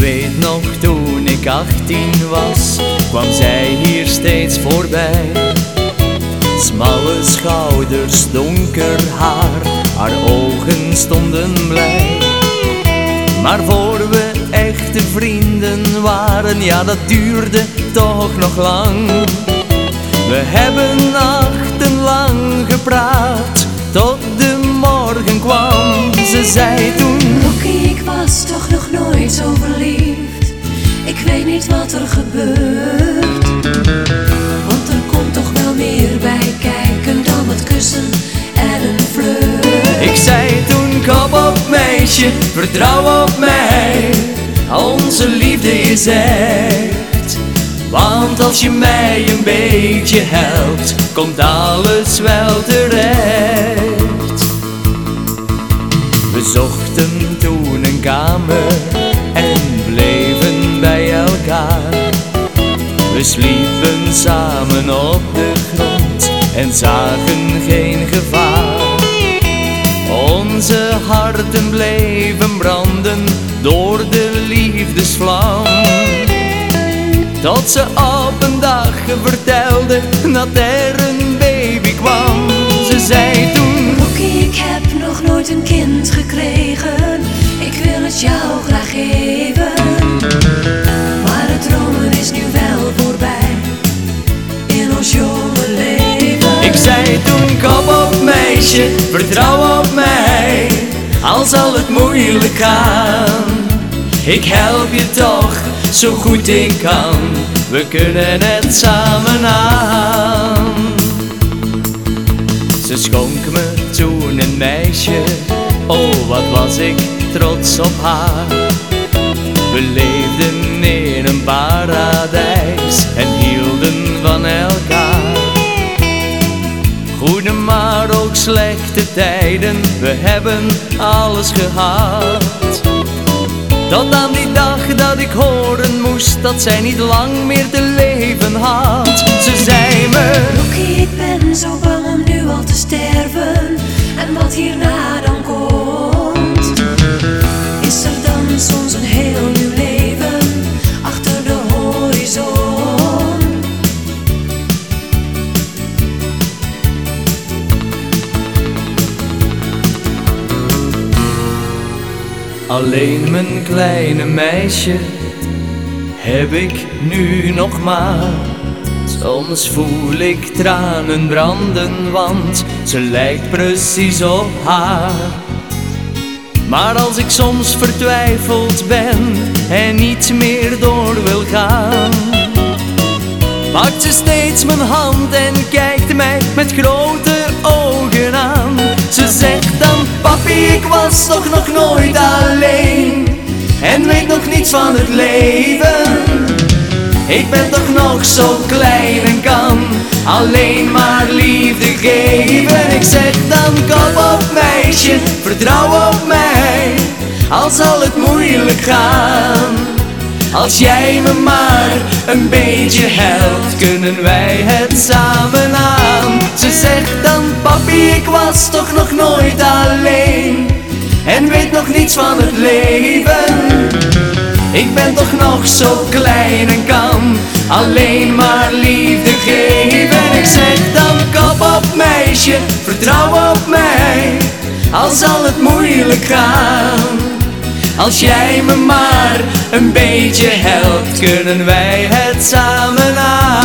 weet nog, toen ik 18 was, kwam zij hier steeds voorbij. Smalle schouders, donker haar ogen stonden blij. Maar voor we echte vrienden waren, ja, dat duurde toch nog lang. We hebben nachtenlang gepraat, tot de morgen kwam. Ze zei toen: Rocky, ik was toch nog nooit zo verliefd. Ik weet niet wat er gebeurt, want er komt toch wel meer bij kijken dan wat kussen en een flirt. Ik zei toen: kom op meisje, vertrouw op mij, onze liefde is echt. Want als je mij een beetje helpt, komt alles wel terecht. We zochten toen een kamer en bleven bij elkaar. We sliepen samen op de grond en zagen geen gevaar. Onze harten bleven branden door de liefdesvlam, tot ze op een dag vertelde dat er een baby kwam. Ze zei toen: Rocky, ik heb nog nooit een kind gekregen. Ik wil het jou graag geven, maar het dromen is nu wel voorbij in ons jonge leven. Ik zei toen: kom op meisje, vertrouw op mij, al zal het moeilijk gaan. Ik help je toch zo goed ik kan, we kunnen het samen aan. Ze schonk me toen een meisje, oh wat was ik trots op haar. We leefden in een paradijs en hielden van elkaar. Goede maar ook slechte tijden, we hebben alles gehad. Tot aan die dag dat ik horen moest dat zij niet lang meer te leven had. Ze zei me: Rocky, ik ben zo bang om nu al te sterven. En wat hierna dan komt, is er dan soms een heel nieuw leven achter de horizon. alleen mijn kleine meisje heb ik nu nog maar. Soms voel ik tranen branden, want ze lijkt precies op haar. Maar als ik soms vertwijfeld ben en niet meer door wil gaan, pakt ze steeds mijn hand en kijkt mij met grote ogen aan. Ze zegt dan: papi, ik was toch nog nooit alleen en weet nog niets van het leven. Ik ben toch nog zo klein en kan alleen maar liefde geven. Ik zeg dan: kom op meisje, vertrouw op mij, al zal het moeilijk gaan. Als jij me maar een beetje helpt, kunnen wij het samen aan. Ze zegt dan: papi, ik was toch nog nooit alleen en weet nog niets van het leven. Ik ben toch nog zo klein en kan alleen maar liefde geven. Ik zeg dan: kom op meisje, vertrouw op mij, al zal het moeilijk gaan. Als jij me maar een beetje helpt, kunnen wij het samen aan.